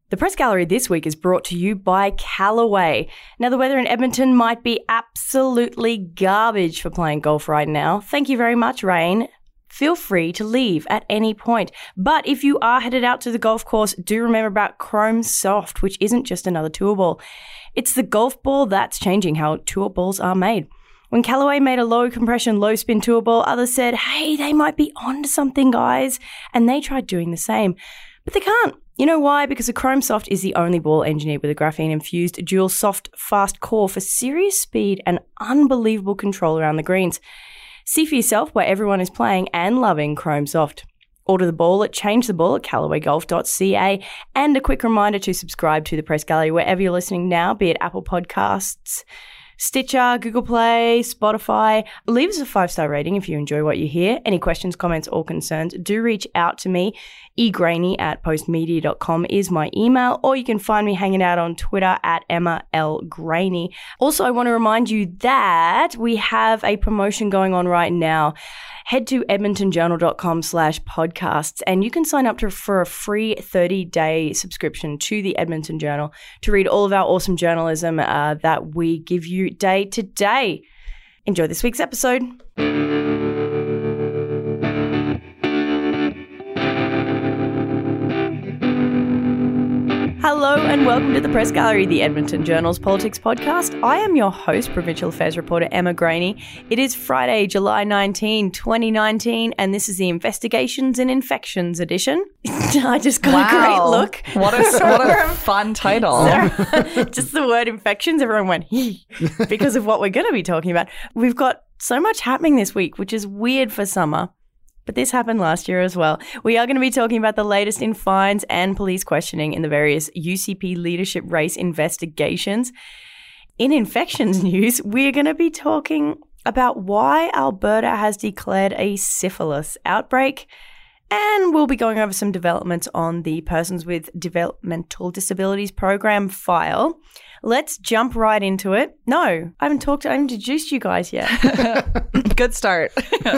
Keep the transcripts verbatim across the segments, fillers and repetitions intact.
The Press Gallery this week is brought to you by Callaway. Now, the weather in Edmonton might be absolutely garbage for playing golf right now. Thank you very much, rain. Feel free to leave at any point. But if you are headed out to the golf course, do remember about Chrome Soft, which isn't just another tour ball. It's the golf ball that's changing how tour balls are made. When Callaway made a low-compression, low-spin tour ball, others said, hey, they might be onto something, guys. And they tried doing the same. But they can't. You know why? Because the Chrome Soft is the only ball engineered with a graphene-infused dual soft fast core for serious speed and unbelievable control around the greens. See for yourself where everyone is playing and loving Chrome Soft. Order the ball at Change the Ball at callaway golf dot c a. And a quick reminder to subscribe to the Press Gallery wherever you're listening now, be it Apple Podcasts, Stitcher, Google Play, Spotify. Leave us a five-star rating if you enjoy what you hear. Any questions, comments, or concerns, do reach out to me. egraney at postmedia dot com is my email, or you can find me hanging out on Twitter at Emma L. Graney. Also, I want to remind you that we have a promotion going on right now. Head to edmontonjournal.com slash podcasts and you can sign up to, for a free thirty-day subscription to the Edmonton Journal to read all of our awesome journalism uh, that we give you day to day. Enjoy this week's episode. Hello and welcome to the Press Gallery, the Edmonton Journal's politics podcast. I am your host, Provincial Affairs reporter Emma Graney. It is Friday, July nineteenth, twenty nineteen, and this is the Investigations and Infections edition. I just got wow. a great look. What a, what a fun title. So, just the word infections, everyone went, hee, because of what we're going to be talking about. We've got so much happening this week, which is weird for summer. But this happened last year as well. We are going to be talking about the latest in fines and police questioning in the various U C P leadership race investigations. In infections news, we're going to be talking about why Alberta has declared a syphilis outbreak, and we'll be going over some developments on the Persons with Developmental Disabilities program file. Let's jump right into it. No, I haven't talked, I haven't introduced you guys yet. Good start.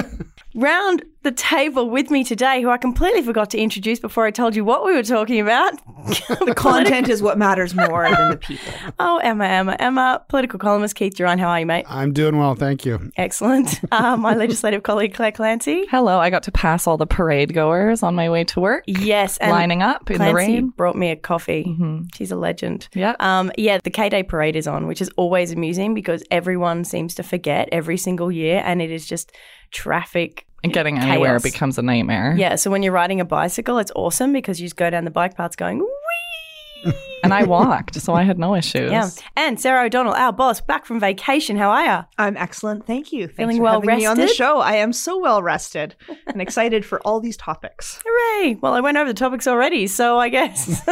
Round the table with me today, who I completely forgot to introduce before I told you what we were talking about. The content is what matters more than the people. Oh, Emma, Emma, Emma, political columnist Keith Duran. How are you, mate? I'm doing well, thank you. Excellent. Uh, my legislative colleague Claire Clancy. Hello, I got to pass all the parade goers on my way to work. Yes. And lining up in Clancy the rain. Brought me a coffee. Mm-hmm. She's a legend. Yeah. Um, yeah, the K-Day parade is on, which is always amusing because everyone seems to forget every single year, and it is just traffic. And getting anywhere chaos. Becomes a nightmare. Yeah, so when you're riding a bicycle, it's awesome because you just go down the bike paths going, whee! And I walked, so I had no issues. Yeah. And Sarah O'Donnell, our boss, back from vacation. How are you? I'm excellent, thank you. Thanks Feeling for well having me on the rested? show. I am so well rested and excited for all these topics. Hooray! Well, I went over the topics already, so I guess.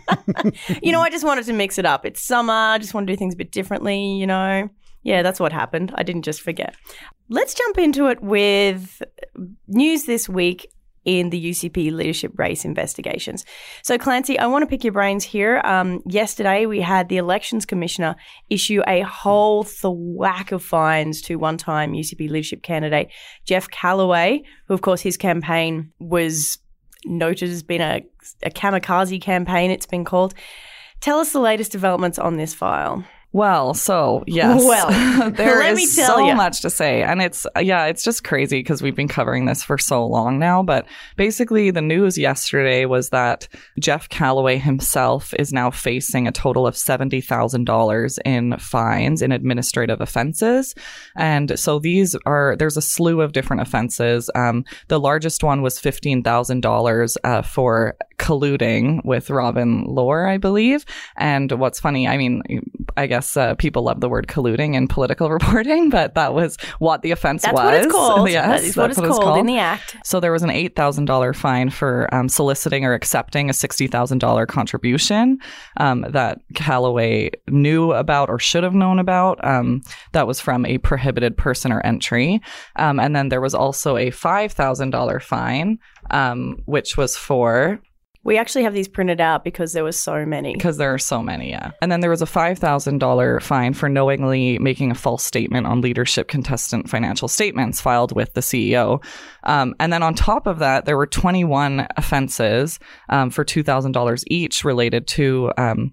You know, I just wanted to mix it up. It's summer. I just want to do things a bit differently, you know. Yeah, that's what happened. I didn't just forget. Let's jump into it with news this week in the U C P leadership race investigations. So, Clancy, I want to pick your brains here. Um, yesterday, we had the Elections Commissioner issue a whole thwack of fines to one-time U C P leadership candidate Jeff Callaway, who, of course, his campaign was noted as being a, a kamikaze campaign, it's been called. Tell us the latest developments on this file. Well, so yes, well, there let is me tell so ya. much to say. And it's, yeah, it's just crazy because we've been covering this for so long now. But basically the news yesterday was that Jeff Callaway himself is now facing a total of seventy thousand dollars in fines in administrative offenses. And so these are, there's a slew of different offenses. Um, the largest one was fifteen thousand dollars uh, for colluding with Robin Lohr, I believe. And what's funny, I mean, I guess Uh, people love the word colluding in political reporting, but that was what the offense that's was. What it's called. Yes, that is what it's, what it's called, called in the Act. So there was an eight thousand dollars fine for um, soliciting or accepting a sixty thousand dollars contribution um, that Callaway knew about or should have known about. Um, that was from a prohibited person or entry. Um, and then there was also a five thousand dollars fine, um, which was for We actually have these printed out because there were so many. Because there are so many, yeah. And then there was a five thousand dollars fine for knowingly making a false statement on leadership contestant financial statements filed with the C E O. Um, and then on top of that, there were twenty-one offenses um, for two thousand dollars each related to um,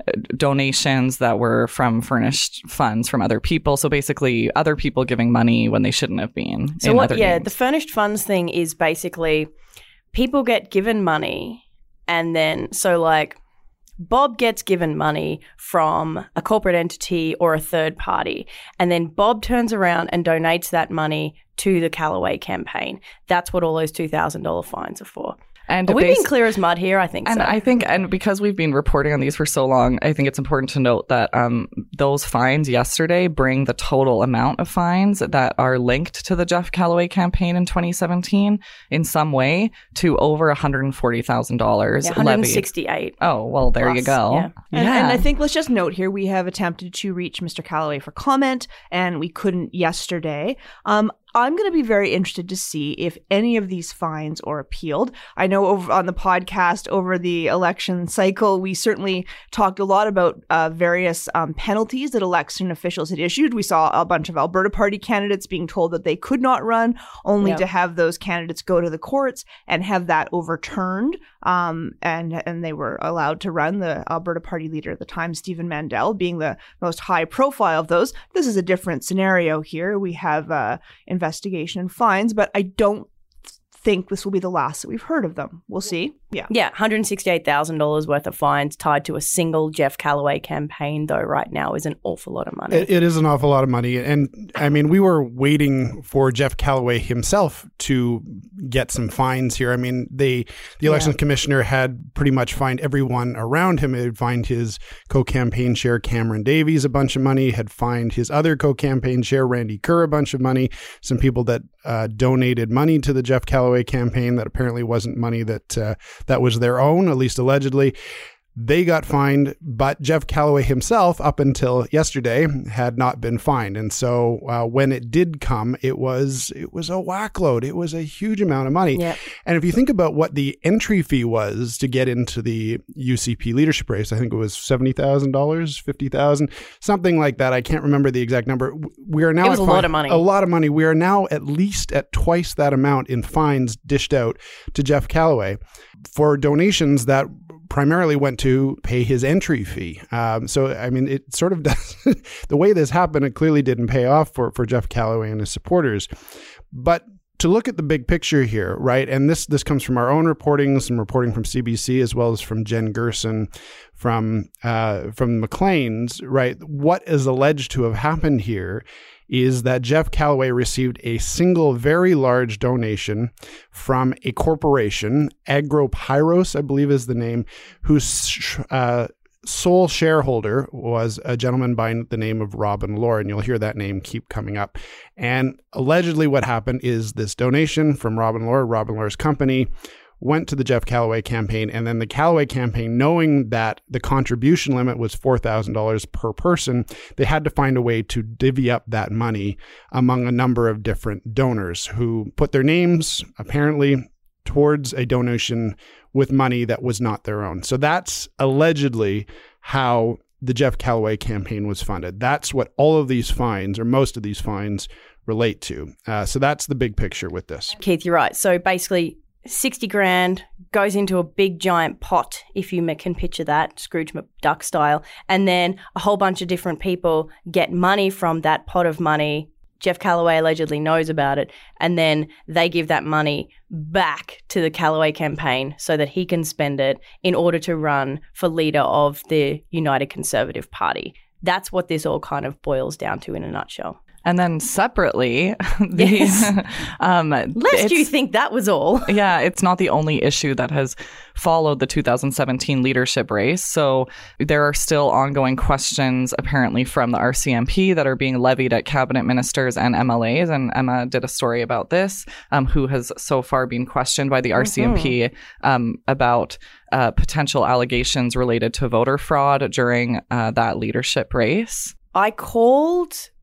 donations that were from furnished funds from other people. So basically, other people giving money when they shouldn't have been. So what? Yeah, names. The furnished funds thing is basically people get given money. And then, so like, Bob gets given money from a corporate entity or a third party. And then Bob turns around and donates that money to the Callaway campaign. That's what all those two thousand dollars fines are for. And are we being clear as mud here? I think and so. And I think, and because we've been reporting on these for so long, I think it's important to note that um, those fines yesterday bring the total amount of fines that are linked to the Jeff Callaway campaign in twenty seventeen in some way to over one hundred forty thousand dollars yeah, one hundred sixty-eight. Levied. Oh, well, there Plus, you go. Yeah. And, yeah. and I think let's just note here, we have attempted to reach Mister Callaway for comment, and we couldn't yesterday. Um, I'm going to be very interested to see if any of these fines are appealed. I know over on the podcast over the election cycle, we certainly talked a lot about uh, various um, penalties that election officials had issued. We saw a bunch of Alberta Party candidates being told that they could not run, only yep. to have those candidates go to the courts and have that overturned. Um, and and they were allowed to run. The Alberta Party leader at the time, Stephen Mandel, being the most high profile of those. This is a different scenario here. We have uh, investigation and fines, but I don't think this will be the last that we've heard of them. We'll see. Yeah. Yeah, one hundred sixty-eight thousand dollars worth of fines tied to a single Jeff Callaway campaign, though, right now is an awful lot of money. It, it is an awful lot of money. And I mean, we were waiting for Jeff Callaway himself to get some fines here. I mean, they, the election yeah. commissioner had pretty much fined everyone around him. He had fined his co-campaign chair, Cameron Davies, a bunch of money, had fined his other co-campaign chair, Randy Kerr, a bunch of money, some people that uh, donated money to the Jeff Callaway campaign that apparently wasn't money that uh, that was their own, at least allegedly. They got fined, but Jeff Callaway himself, up until yesterday, had not been fined. And so uh, when it did come, it was it was a whackload. It was a huge amount of money. Yep. And if you think about what the entry fee was to get into the U C P leadership race, I think it was seventy thousand dollars, fifty thousand dollars, something like that. I can't remember the exact number. We are now it was at a fine, lot of money. A lot of money. We are now at least at twice that amount in fines dished out to Jeff Callaway for donations that primarily went to pay his entry fee. Um, so, I mean, it sort of does, the way this happened, it clearly didn't pay off for, for Jeff Callaway and his supporters. But to look at the big picture here, right, and this this comes from our own reporting, some reporting from C B C, as well as from Jen Gerson from, uh, from Maclean's, right, what is alleged to have happened here is that Jeff Callaway received a single very large donation from a corporation, AgroPyros, I believe is the name, whose uh, sole shareholder was a gentleman by the name of Robin Lord, and you'll hear that name keep coming up. And allegedly what happened is this donation from Robin Lord, Robin Lord's company, went to the Jeff Callaway campaign, and then the Callaway campaign, knowing that the contribution limit was four thousand dollars per person, they had to find a way to divvy up that money among a number of different donors who put their names, apparently, towards a donation with money that was not their own. So that's allegedly how the Jeff Callaway campaign was funded. That's what all of these fines, or most of these fines, relate to. Uh, so that's the big picture with this. Keith, you're right. So basically, sixty grand goes into a big giant pot, if you can picture that, Scrooge McDuck style. And then a whole bunch of different people get money from that pot of money. Jeff Callaway allegedly knows about it. And then they give that money back to the Callaway campaign so that he can spend it in order to run for leader of the United Conservative Party. That's what this all kind of boils down to in a nutshell. And then separately, the, yes. um, lest you think that was all. Yeah, it's not the only issue that has followed the two thousand seventeen leadership race. So there are still ongoing questions, apparently, from the R C M P that are being levied at cabinet ministers and M L As. And Emma did a story about this, um, who has so far been questioned by the R C M P mm-hmm. um, about uh, potential allegations related to voter fraud during uh, that leadership race. I called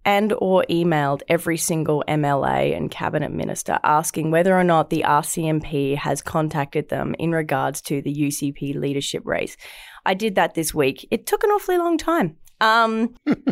and or emailed every single M L A and cabinet minister asking whether or not the R C M P has contacted them in regards to the U C P leadership race. I did that this week. It took an awfully long time. Um,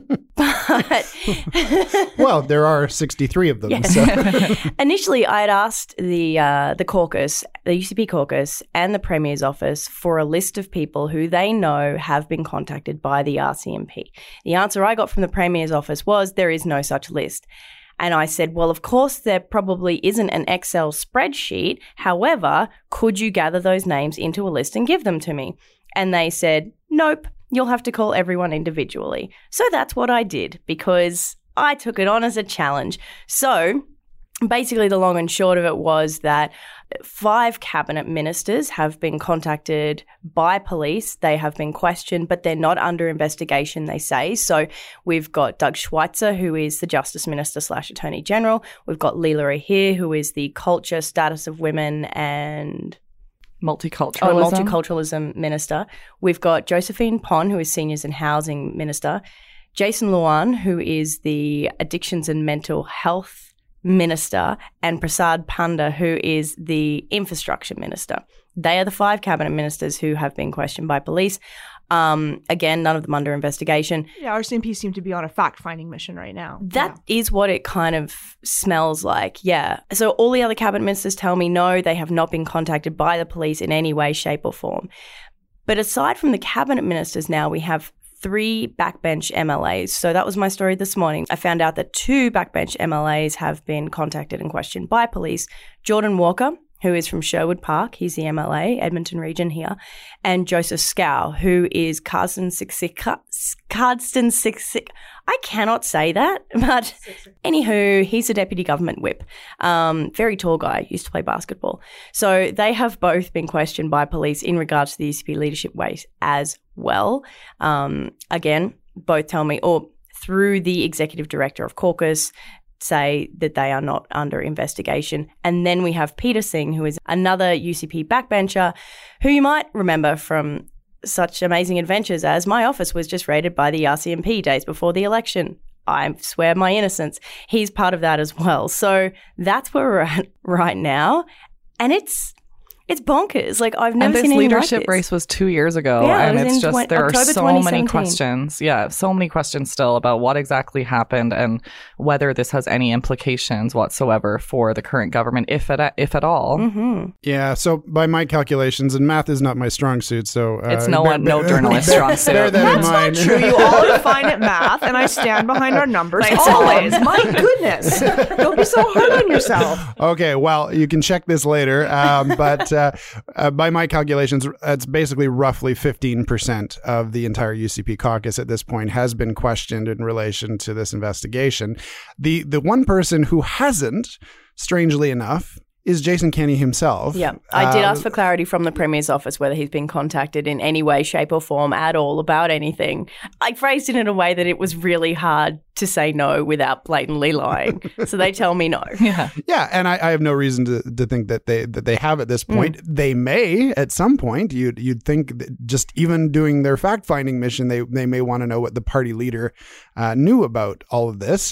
but well, there are sixty-three of them. Yeah. So. Initially, I had asked the uh, the caucus, the U C P caucus, and the Premier's office for a list of people who they know have been contacted by the R C M P. The answer I got from the Premier's office was there is no such list. And I said, well, of course, there probably isn't an Excel spreadsheet. However, could you gather those names into a list and give them to me? And they said, nope. You'll have to call everyone individually. So that's what I did because I took it on as a challenge. So basically the long and short of it was that five cabinet ministers have been contacted by police. They have been questioned, but they're not under investigation, they say. So we've got Doug Schweitzer, who is the Justice Minister slash Attorney General. We've got Leela Rahir, who is the Culture, Status of Women and... Multiculturalism. Oh, multiculturalism minister. We've got Josephine Pon, who is Seniors and Housing Minister. Jason Luan, who is the Addictions and Mental Health Minister. And Prasad Panda, who is the Infrastructure Minister. They are the five cabinet ministers who have been questioned by police. Um, again, none of them under investigation. Yeah, R C M P seem to be on a fact-finding mission right now. That yeah. is what it kind of smells like, yeah. So all the other cabinet ministers tell me no, they have not been contacted by the police in any way, shape or form. But aside from the cabinet ministers now, we have three backbench M L As. So that was my story this morning. I found out that two backbench M L As have been contacted and questioned by police. Jordan Walker, who is from Sherwood Park. He's the M L A, Edmonton region here. And Joseph Scow, who is Carsten Siksik. Carsten Siksik. I cannot say that, but anywho, he's a deputy government whip. Um, very tall guy, used to play basketball. So they have both been questioned by police in regards to the U C P leadership race as well. Um, again, both tell me, or through the executive director of caucus, say that they are not under investigation. And then we have Peter Singh, who is another U C P backbencher, who you might remember from such amazing adventures as my office was just raided by the R C M P days before the election. I swear my innocence. He's part of that as well. So that's where we're at right now. And it's It's bonkers. Like, I've never and this seen anything leadership like this. race was two years ago, Yeah, it and was it's in just twen- there October are so twenty many seventeen. questions. Yeah, so many questions still about what exactly happened and whether this has any implications whatsoever for the current government, if at if at all. Mm-hmm. Yeah. So by my calculations, and math is not my strong suit, so uh, It's no bear- one, no bear- journalist strong suit. Bear that in That's mind. not true. You all are fine at math, and I stand behind our numbers Thanks, always. Ellen. My goodness. Don't be so hard on yourself. Okay, well, you can check this later, um, but uh, uh, by my calculations, it's basically roughly fifteen percent of the entire U C P caucus at this point has been questioned in relation to this investigation. The the one person who hasn't, strangely enough, is Jason Kenney himself. Yeah, I did Uh, ask for clarity from the Premier's office whether he's been contacted in any way, shape or form at all about anything. I phrased it in a way that it was really hard to say no without blatantly lying. So they tell me no. Yeah. Yeah, and I, I have no reason to, to think that they that they have at this point. Mm. They may at some point. You'd you'd think that just even doing their fact finding mission, they they may want to know what the party leader uh, knew about all of this.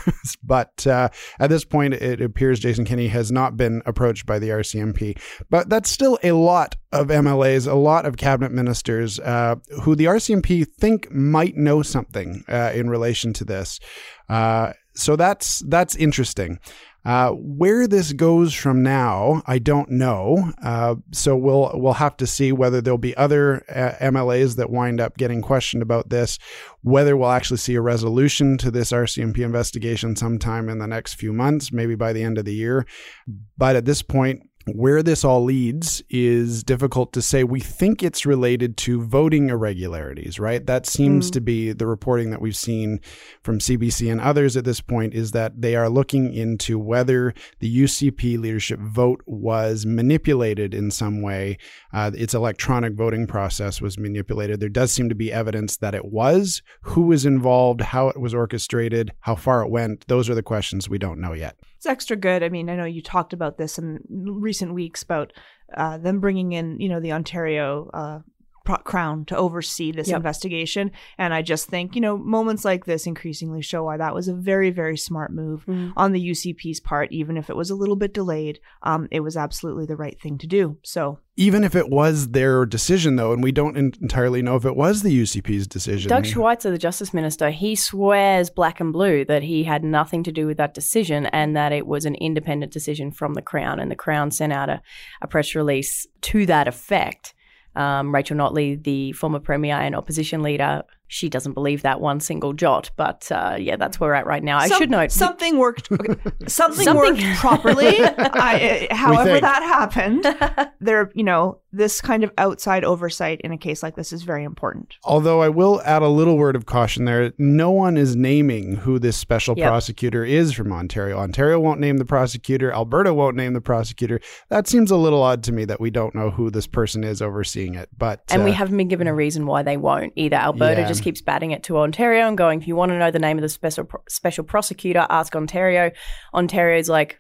But uh, at this point, it appears Jason Kenney has not been approached by the R C M P. But that's still a lot of M L As, a lot of cabinet ministers uh, who the R C M P think might know something uh, in relation to this. Uh, so that's that's interesting. Uh, where this goes from now, I don't know. Uh, so we'll we'll have to see whether there'll be other uh, M L As that wind up getting questioned about this, whether we'll actually see a resolution to this R C M P investigation sometime in the next few months, maybe by the end of the year. But at this point, where this all leads is difficult to say. We think it's related to voting irregularities, right? That seems mm. to be the reporting that we've seen from C B C and others at this point, is that they are looking into whether the U C P leadership vote was manipulated in some way. Uh, its electronic voting process was manipulated. There does seem to be evidence that it was. Who was involved, how it was orchestrated, how far it went. Those are the questions we don't know yet. It's extra good. I mean, I know you talked about this in recent weeks about uh, them bringing in, you know, the Ontario uh, pro- Crown to oversee this Yep. investigation. And I just think, you know, moments like this increasingly show why that was a very, very smart move Mm. on the U C P's part. Even if it was a little bit delayed, um, it was absolutely the right thing to do. So Even if it was their decision, though, and we don't en- entirely know if it was the U C P's decision. Doug Schweitzer, the Justice Minister, he swears black and blue that he had nothing to do with that decision and that it was an independent decision from the Crown. And the Crown sent out a, a press release to that effect. Um, Rachel Notley, the former Premier and opposition leader, she doesn't believe that one single jot. But uh, yeah, that's where we're at right now. I Some- should note. something worked. Okay. Something, Something- worked properly. I, uh, however, think. that happened. There, you know, this kind of outside oversight in a case like this is very important. Although I will add a little word of caution there. No one is naming who this special Yep. prosecutor is from Ontario. Ontario won't name the prosecutor. Alberta won't name the prosecutor. That seems a little odd to me that we don't know who this person is overseeing it. But And we uh, haven't been given a reason why they won't either. Alberta Yeah. just keeps batting it to Ontario and going, if you want to know the name of the special special prosecutor, ask Ontario. Ontario's like,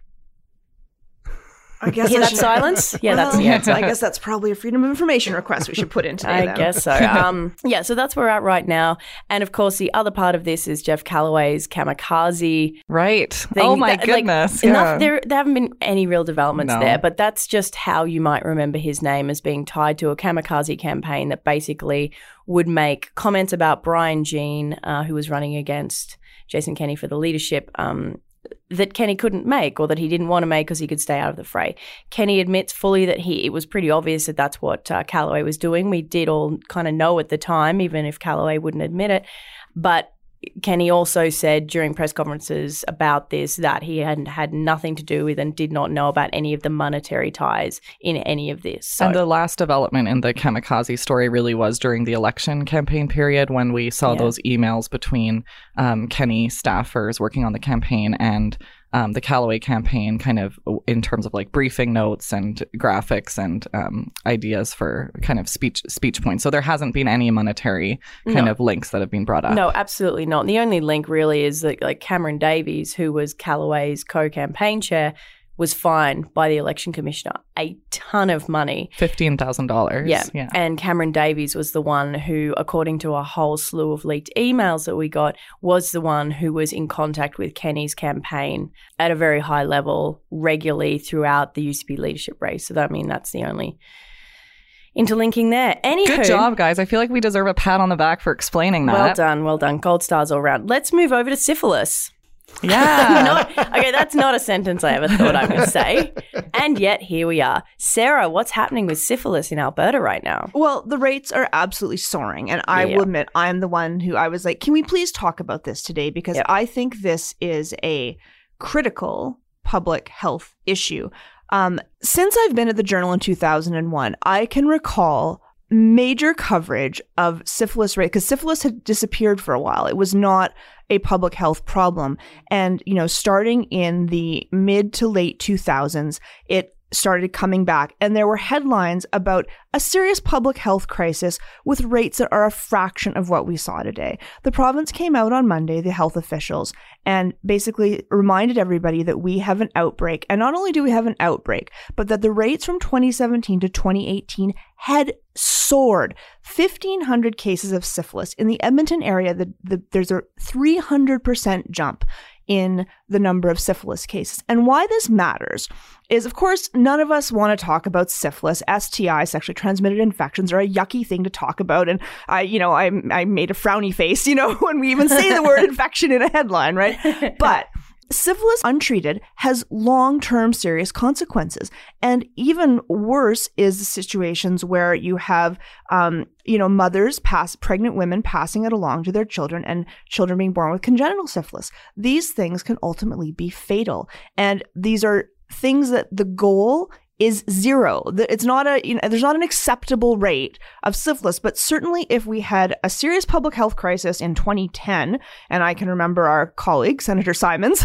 I guess hear I that should- silence? Yeah, that's Well, the answer. I guess that's probably a freedom of information request we should put in today. I then. guess so. Um, yeah, so that's where we're at right now. And of course, the other part of this is Jeff Callaway's kamikaze Right. thing. Oh my That- like, goodness. enough- yeah. there, there haven't been any real developments No. there, but that's just how you might remember his name as being tied to a kamikaze campaign that basically would make comments about Brian Jean, uh, who was running against Jason Kenney for the leadership, um, that Kenney couldn't make or that he didn't want to make because he could stay out of the fray. Kenney admits fully that he it was pretty obvious that that's what uh, Callaway was doing. We did all kind of know at the time, even if Callaway wouldn't admit it. But Kenney also said during press conferences about this that he had had nothing to do with and did not know about any of the monetary ties in any of this. So, And the last development in the kamikaze story really was during the election campaign period when we saw Yeah. those emails between um, Kenney staffers working on the campaign and um, the Callaway campaign, kind of in terms of like briefing notes and graphics and um, ideas for kind of speech speech points. So there hasn't been any monetary kind No. of links that have been brought up. no, absolutely not. The only link really is that like Cameron Davies, who was Callaway's co-campaign chair, was fined by the election commissioner a ton of money. fifteen thousand dollars. Yeah. Yeah. And Cameron Davies was the one who, according to a whole slew of leaked emails that we got, was the one who was in contact with Kenney's campaign at a very high level regularly throughout the U C P leadership race. So that, I mean, that's the only interlinking there. Anywho, Good job, guys. I feel like we deserve a pat on the back for explaining that. well done, well done. Gold stars all around. Let's move over to syphilis. Yeah. Not, okay, that's not a sentence I ever thought I would say. And yet, here we are. Sarah, what's happening with syphilis in Alberta right now? Well, the rates are absolutely soaring. And I Yeah. will admit, I'm the one who I was like, can we please talk about this today? Because Yep. I think this is a critical public health issue. Um, since I've been at the Journal in two thousand one, I can recall major coverage of syphilis rate because syphilis had disappeared for a while. It was not a public health problem. And, you know, starting in the mid to late two thousands, it started coming back. And there were headlines about a serious public health crisis with rates that are a fraction of what we saw today. The province came out on Monday, the health officials, and basically reminded everybody that we have an outbreak. And not only do we have an outbreak, but that the rates from twenty seventeen to twenty eighteen had soared. fifteen hundred cases of syphilis. In the Edmonton area, the, the, there's a three hundred percent jump in the number of syphilis cases. And why this matters is, of course, none of us want to talk about syphilis. S T I, sexually transmitted infections, are a yucky thing to talk about. And I, you know, I, I made a frowny face, you know, when we even say the word infection in a headline, right? But syphilis untreated has long-term serious consequences. And even worse is the situations where you have, um, you know, mothers pass, pregnant women passing it along to their children and children being born with congenital syphilis. These things can ultimately be fatal. And these are things that the goal is zero. It's not a, you know, there's not an acceptable rate of syphilis, but certainly if we had a serious public health crisis in twenty ten, and I can remember our colleague, Senator Simons,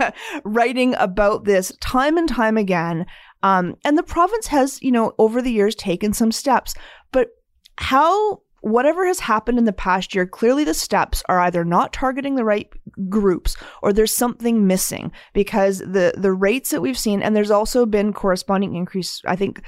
writing about this time and time again, um, and the province has, you know, over the years taken some steps, but how, whatever has happened in the past year, clearly the steps are either not targeting the right groups or there's something missing because the, the rates that we've seen, and there's also been corresponding increase, I think,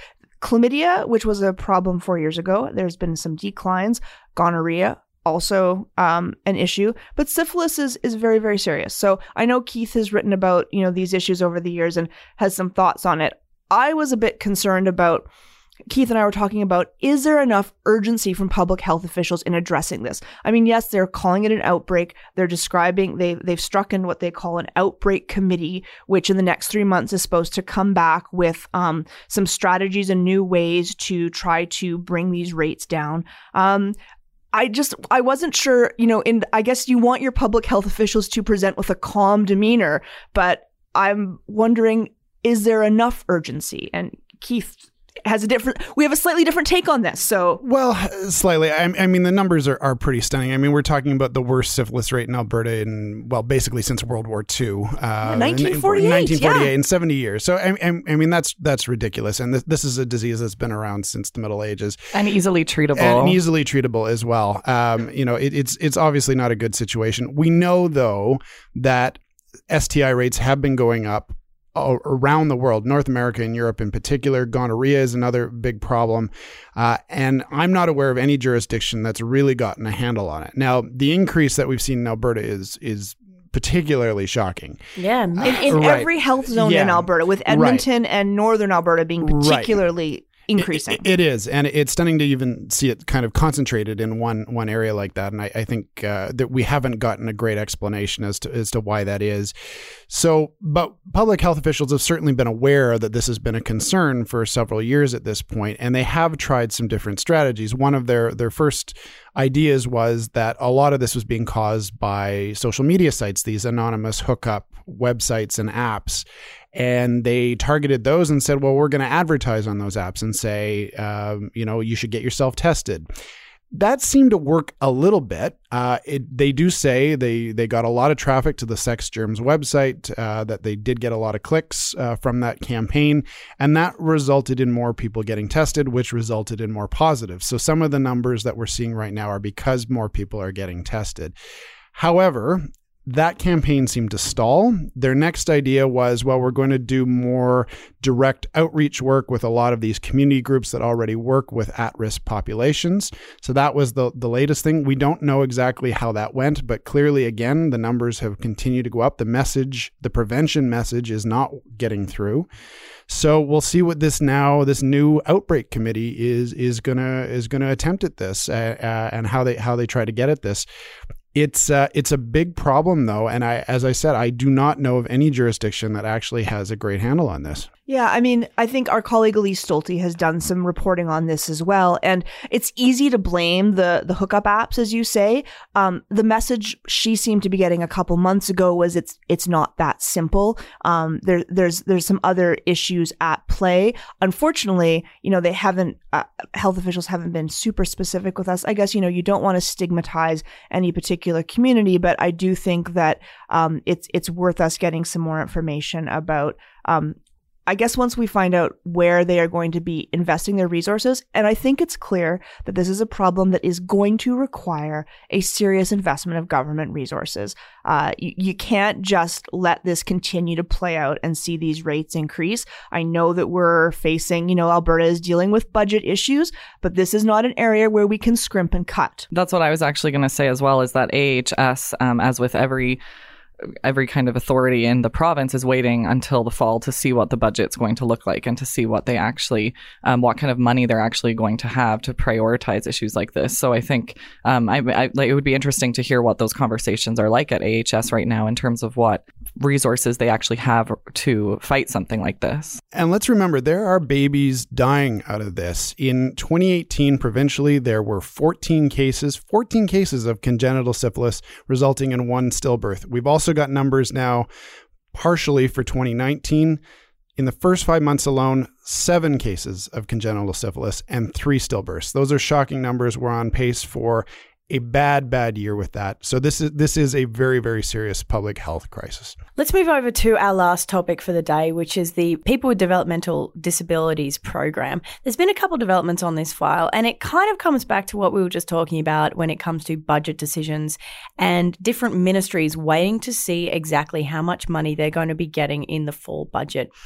chlamydia, which was a problem four years ago. There's been some declines. Gonorrhea, also um, an issue. But syphilis is, is very, very serious. So I know Keith has written about, you know, these issues over the years and has some thoughts on it. I was a bit concerned about, Keith and I were talking about, is there enough urgency from public health officials in addressing this? I mean, yes, they're calling it an outbreak. They're describing, they, they've struck in what they call an outbreak committee, which in the next three months is supposed to come back with um, some strategies and new ways to try to bring these rates down. Um, I just, I wasn't sure, you know, in, I guess you want your public health officials to present with a calm demeanor, but I'm wondering, is there enough urgency? And Keith has a different, we have a slightly different take on this. So, well, slightly. I, I mean, the numbers are, are pretty stunning. I mean, we're talking about the worst syphilis rate in Alberta in, well, basically since World War Two. Uh, nineteen forty-eight. nineteen forty-eight, yeah. In seventy years. So, I, I, I mean, that's that's ridiculous. And this, this is a disease that's been around since the Middle Ages. And easily treatable. And easily treatable as well. Um, you know, it, it's it's obviously not a good situation. We know, though, that S T I rates have been going up around the world, North America and Europe in particular. Gonorrhea is another big problem. Uh, and I'm not aware of any jurisdiction that's really gotten a handle on it. Now, the increase that we've seen in Alberta is is particularly shocking. Yeah. In, in Right. every health zone Yeah. in Alberta, with Edmonton Right. and Northern Alberta being particularly Right. increasing. It, it is, and it's stunning to even see it kind of concentrated in one one area like that. And I, I think uh, that we haven't gotten a great explanation as to as to why that is. So, but public health officials have certainly been aware that this has been a concern for several years at this point, and they have tried some different strategies. One of their their first ideas was that a lot of this was being caused by social media sites, these anonymous hookup websites and apps. And they targeted those and said, well, we're going to advertise on those apps and say, um, you know, you should get yourself tested. That seemed to work a little bit. Uh, it, they do say they they got a lot of traffic to the Sex Germs website, uh, that they did get a lot of clicks uh, from that campaign, and that resulted in more people getting tested, which resulted in more positives. So some of the numbers that we're seeing right now are because more people are getting tested. However, that campaign seemed to stall. Their next idea was, well, we're going to do more direct outreach work with a lot of these community groups that already work with at-risk populations. So that was the, the latest thing. We don't know exactly how that went, but clearly, again, the numbers have continued to go up. The message, the prevention message is not getting through. So we'll see what this now, this new outbreak committee is is gonna is gonna attempt at this uh, uh, and how they how they try to get at this. It's uh, it's a big problem, though, and I, as I said, I do not know of any jurisdiction that actually has a great handle on this. Yeah, I mean, I think our colleague Elise Stolte has done some reporting on this as well, and it's easy to blame the the hookup apps, as you say. Um, the message she seemed to be getting a couple months ago was it's it's not that simple. Um, there there's there's some other issues at play. Unfortunately, you know, they haven't uh, health officials haven't been super specific with us. I guess, you know, you don't want to stigmatize any particular community, but I do think that um, it's it's worth us getting some more information about. Um, I guess once we find out where they are going to be investing their resources, and I think it's clear that this is a problem that is going to require a serious investment of government resources. Uh, you, you can't just let this continue to play out and see these rates increase. I know that we're facing, you know, Alberta is dealing with budget issues, but this is not an area where we can scrimp and cut. That's what I was actually going to say as well, is that A H S, um, as with every every kind of authority in the province, is waiting until the fall to see what the budget's going to look like and to see what they actually, um, what kind of money they're actually going to have to prioritize issues like this. So I think um, I, I, like, it would be interesting to hear what those conversations are like at A H S right now in terms of what resources they actually have to fight something like this. And let's remember, there are babies dying out of this. In twenty eighteen, provincially, there were fourteen cases, fourteen cases of congenital syphilis, resulting in one stillbirth. We've also got numbers now partially for twenty nineteen. In the first five months alone, seven cases of congenital syphilis and three stillbirths. Those are shocking numbers. We're on pace for a bad, bad year with that. So this is this is a very, very serious public health crisis. Let's move over to our last topic for the day, which is the People with Developmental Disabilities program. There's been a couple of developments on this file, and it kind of comes back to what we were just talking about when it comes to budget decisions and different ministries waiting to see exactly how much money they're going to be getting in the fall budget.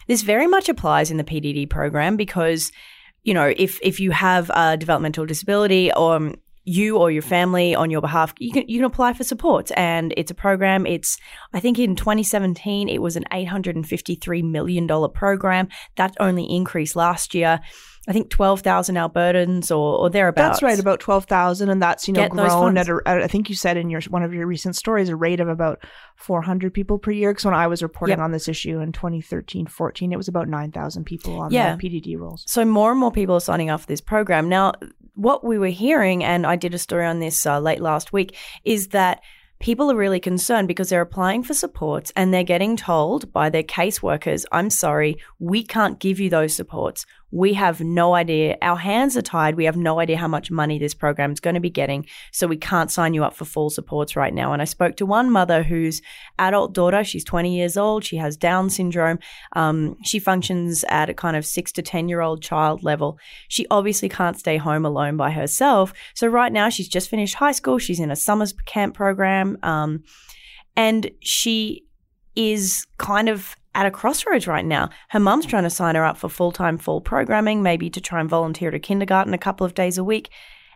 This very much applies in the P D D program because, you know, if if you have a developmental disability or um, you or your family on your behalf, you can you can apply for supports, and it's a program. It's I think in twenty seventeen it was an eight hundred fifty-three million dollars program. That only increased last year. I think twelve thousand Albertans or, or thereabouts. That's right, about twelve thousand, and that's, you know, Get those grown funds. at, a, at, I think you said in your one of your recent stories, a rate of about four hundred people per year. Because when I was reporting Yep. on this issue in twenty thirteen fourteen, it was about nine thousand people on Yeah. the P D D rolls. So more and more people are signing up for this program. Now, what we were hearing, and I did a story on this uh, late last week, is that people are really concerned because they're applying for supports and they're getting told by their caseworkers, I'm sorry, we can't give you those supports. We have no idea. Our hands are tied. We have no idea how much money this program is going to be getting. So we can't sign you up for full supports right now. And I spoke to one mother whose adult daughter, she's twenty years old. She has Down syndrome. Um, she functions at a kind of six to ten year old child level. She obviously can't stay home alone by herself. So right now she's just finished high school. She's in a summer camp program. Um, and she is kind of at a crossroads right now. Her mum's trying to sign her up for full-time fall programming, maybe to try and volunteer at kindergarten a couple of days a week.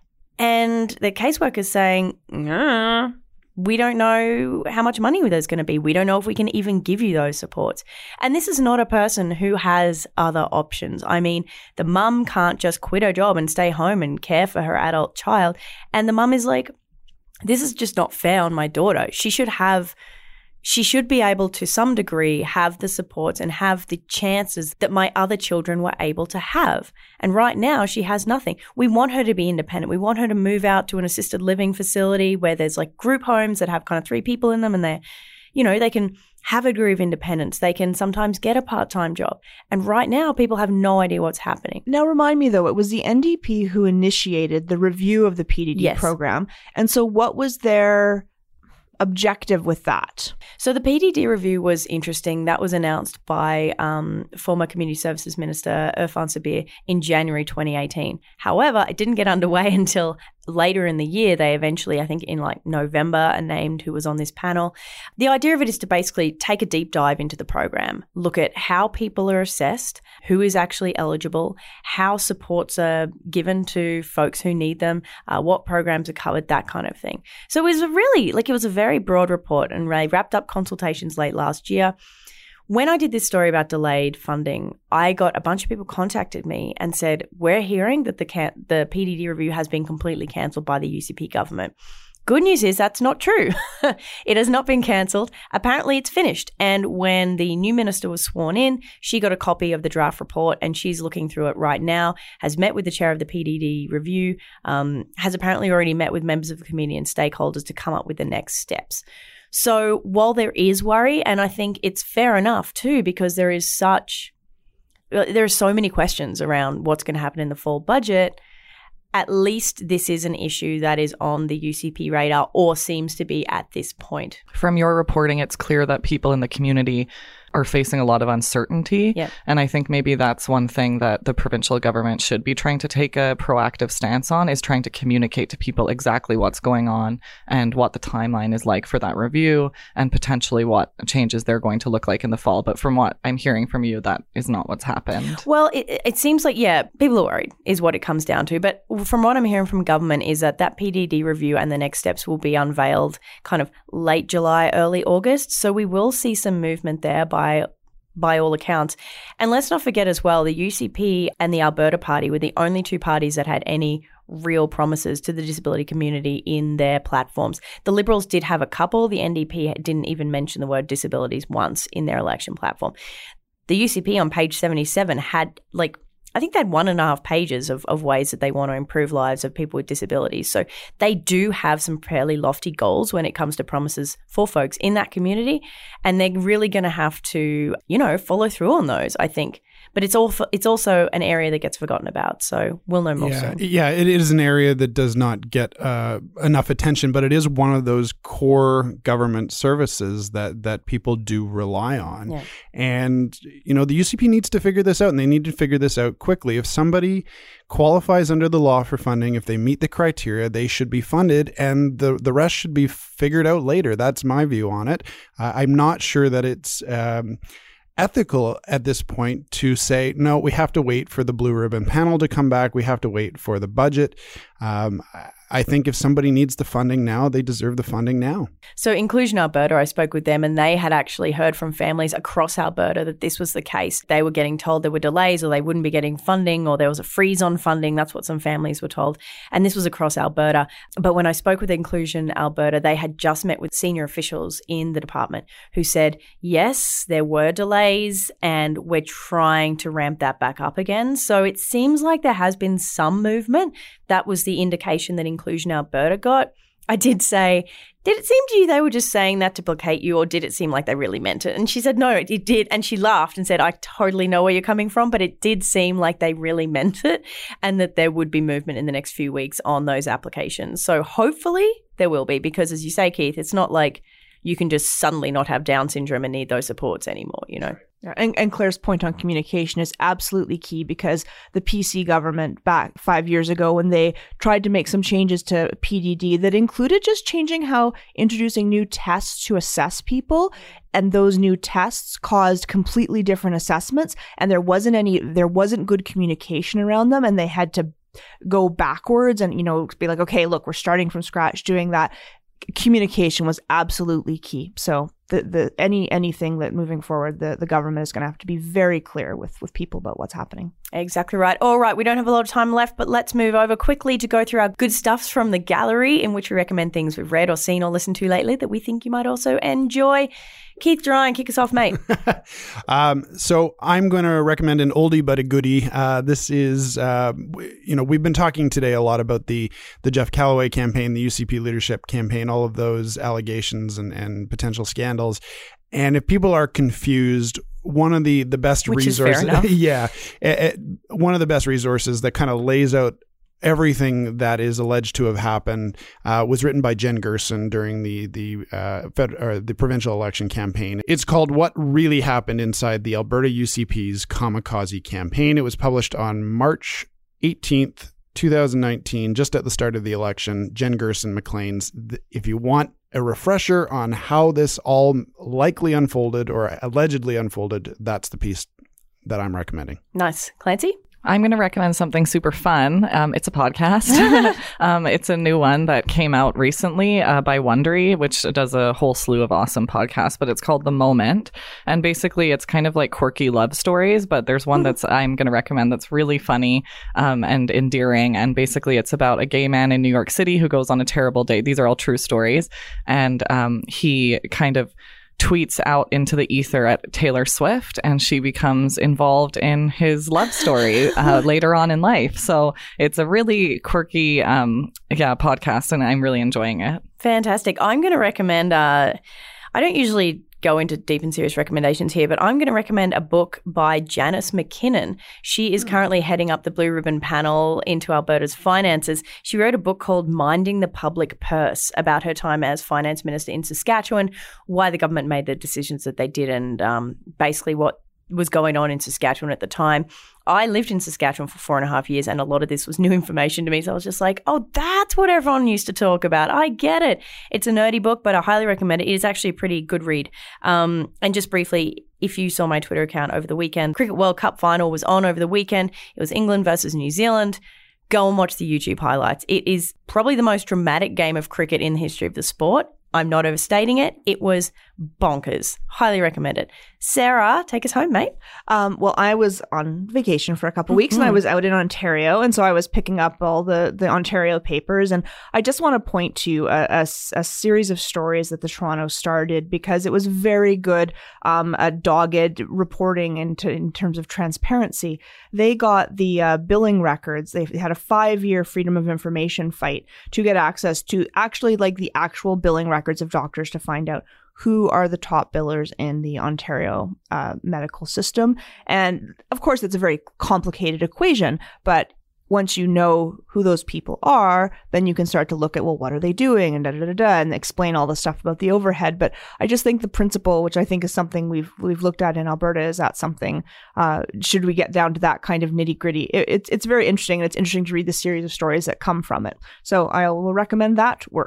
And the caseworker's saying, nah, we don't know how much money there's going to be. We don't know if we can even give you those supports. And this is not a person who has other options. I mean, the mum can't just quit her job and stay home and care for her adult child. And the mum is like, this is just not fair on my daughter. She should have She should be able to some degree have the supports and have the chances that my other children were able to have. And right now she has nothing. We want her to be independent. We want her to move out to an assisted living facility where there's like group homes that have kind of three people in them and they're, you know, they can have a degree of independence. They can sometimes get a part-time job. And right now people have no idea what's happening. Now, remind me, though, it was the N D P who initiated the review of the P D D Yes. program. And so what was their objective with that? So the P D D review was interesting. That was announced by um, former Community Services Minister Irfan Sabir in January twenty eighteen. However, it didn't get underway until later in the year. They eventually, I think in like November, named who was on this panel. The idea of it is to basically take a deep dive into the program, look at how people are assessed, who is actually eligible, how supports are given to folks who need them, uh, what programs are covered, that kind of thing. So it was a really, like it was a very broad report, and they wrapped up consultations late last year. When I did this story about delayed funding, I got a bunch of people contacted me and said, we're hearing that the can- the P D D review has been completely cancelled by the U C P government. Good news is that's not true. It has not been cancelled. Apparently it's finished. And when the new minister was sworn in, she got a copy of the draft report and she's looking through it right now, has met with the chair of the P D D review, um, has apparently already met with members of the community and stakeholders to come up with the next steps. So while there is worry, and I think it's fair enough too, because there is such, there are so many questions around what's going to happen in the fall budget, at least this is an issue that is on the U C P radar or seems to be at this point. From your reporting, it's clear that people in the community are facing a lot of uncertainty. Yeah. And I think maybe that's one thing that the provincial government should be trying to take a proactive stance on, is trying to communicate to people exactly what's going on and what the timeline is like for that review and potentially what changes they're going to look like in the fall. But from what I'm hearing from you, that is not what's happened. Well, it, it seems like, yeah, people are worried is what it comes down to. But from what I'm hearing from government is that that P D D review and the next steps will be unveiled kind of late July, early August. So we will see some movement there by by all accounts. And let's not forget as well, the U C P and the Alberta Party were the only two parties that had any real promises to the disability community in their platforms. The Liberals did have a couple. The N D P didn't even mention the word disabilities once in their election platform. The U C P on page seventy-seven had like, I think they had one and a half pages of, of ways that they want to improve lives of people with disabilities. So they do have some fairly lofty goals when it comes to promises for folks in that community. And they're really going to have to, you know, follow through on those, I think. But it's all it's also an area that gets forgotten about. So we'll know more yeah, soon. Yeah, it is an area that does not get uh, enough attention, but it is one of those core government services that that people do rely on. Yeah. And, you know, the U C P needs to figure this out, and they need to figure this out quickly. If somebody qualifies under the law for funding, if they meet the criteria, they should be funded, and the, the rest should be figured out later. That's my view on it. Uh, I'm not sure that it's... Um, ethical at this point to say, no, we have to wait for the Blue Ribbon panel to come back. We have to wait for the budget. Um, I think if somebody needs the funding now, they deserve the funding now. So Inclusion Alberta, I spoke with them and they had actually heard from families across Alberta that this was the case. They were getting told there were delays or they wouldn't be getting funding or there was a freeze on funding. That's what some families were told. And this was across Alberta. But when I spoke with Inclusion Alberta, they had just met with senior officials in the department who said, yes, there were delays and we're trying to ramp that back up again. So it seems like there has been some movement. That was the indication that Inclusion Alberta got. I did say, did it seem to you they were just saying that to placate you or did it seem like they really meant it? And she said, no, it, it did. And she laughed and said, I totally know where you're coming from, but it did seem like they really meant it and that there would be movement in the next few weeks on those applications. So hopefully there will be because as you say, Keith, it's not like you can just suddenly not have Down syndrome and need those supports anymore, you know? Yeah, and, and Claire's point on communication is absolutely key because the P C government back five years ago when they tried to make some changes to P D D that included just changing how introducing new tests to assess people, and those new tests caused completely different assessments, and there wasn't any, there wasn't good communication around them, and they had to go backwards and, you know, be like, okay, look, we're starting from scratch doing that. Communication was absolutely key. So the the any anything that moving forward, the, the government is going to have to be very clear with, with people about what's happening. Exactly right. All right, we don't have a lot of time left, but let's move over quickly to go through our good stuffs from the gallery in which we recommend things we've read or seen or listened to lately that we think you might also enjoy. Keith Ryan, kick us off, mate. um, so I'm going to recommend an oldie but a goodie. Uh, this is, uh, you know, we've been talking today a lot about the the Jeff Callaway campaign, the U C P leadership campaign, all of those allegations and, and potential scandals. And if people are confused, one of the, the best Which resources, is fair enough. yeah, it, it, one of the best resources that kind of lays out everything that is alleged to have happened uh, was written by Jen Gerson during the the uh, fed, or the provincial election campaign. It's called What Really Happened Inside the Alberta U C P's Kamikaze Campaign. It was published on March eighteenth, twenty nineteen, just at the start of the election. Jen Gerson Maclean's. If you want a refresher on how this all likely unfolded or allegedly unfolded, that's the piece that I'm recommending. Nice. Clancy? I'm going to recommend something super fun. Um, it's a podcast. um, it's a new one that came out recently uh, by Wondery, which does a whole slew of awesome podcasts, but it's called The Moment. And basically, it's kind of like quirky love stories, but there's one that's I'm going to recommend that's really funny um, and endearing. And basically, it's about a gay man in New York City who goes on a terrible date. These are all true stories. And um, he kind of tweets out into the ether at Taylor Swift, and she becomes involved in his love story uh, later on in life. So it's a really quirky, um, yeah, podcast, and I'm really enjoying it. Fantastic. I'm going to recommend, uh, I don't usually go into deep and serious recommendations here, but I'm going to recommend a book by Janice McKinnon. She is currently heading up the Blue Ribbon panel into Alberta's finances. She wrote a book called Minding the Public Purse about her time as finance minister in Saskatchewan, why the government made the decisions that they did, and um, basically what was going on in Saskatchewan at the time. I lived in Saskatchewan for four and a half years, and a lot of this was new information to me. So I was just like, oh, that's what everyone used to talk about. I get it. It's a nerdy book, but I highly recommend it. It is actually a pretty good read. Um, and just briefly, if you saw my Twitter account over the weekend, Cricket World Cup final was on over the weekend. It was England versus New Zealand. Go and watch the YouTube highlights. It is probably the most dramatic game of cricket in the history of the sport. I'm not overstating it. It was bonkers. Highly recommend it. Sarah, take us home, mate. Um, well, I was on vacation for a couple weeks, mm-hmm. and I was out in Ontario, and so I was picking up all the, the Ontario papers, and I just want to point to a, a, a series of stories that the Toronto Star did because it was very good, um, a dogged reporting into in terms of transparency. They got the uh, billing records. They had a five-year Freedom of Information fight to get access to actually like the actual billing records of doctors to find out who are the top billers in the Ontario uh, medical system. And of course, it's a very complicated equation, but once you know who those people are, then you can start to look at, well, what are they doing, and da da da da, and explain all the stuff about the overhead. But I just think the principle, which I think is something we've we've looked at in Alberta, is that something, uh, should we get down to that kind of nitty gritty? It, it's it's very interesting, and it's interesting to read the series of stories that come from it. So I will recommend that work.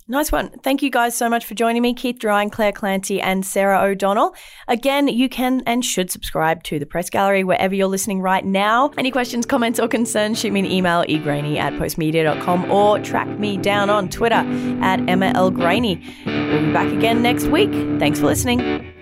Nice one. Thank you guys so much for joining me, Keith Drying, Claire Clancy and Sarah O'Donnell. Again, you can and should subscribe to The Press Gallery wherever you're listening right now. Any questions, comments or concerns, shoot me an email, egraney at postmedia dot com or track me down on Twitter at Emma L. Graney. We'll be back again next week. Thanks for listening.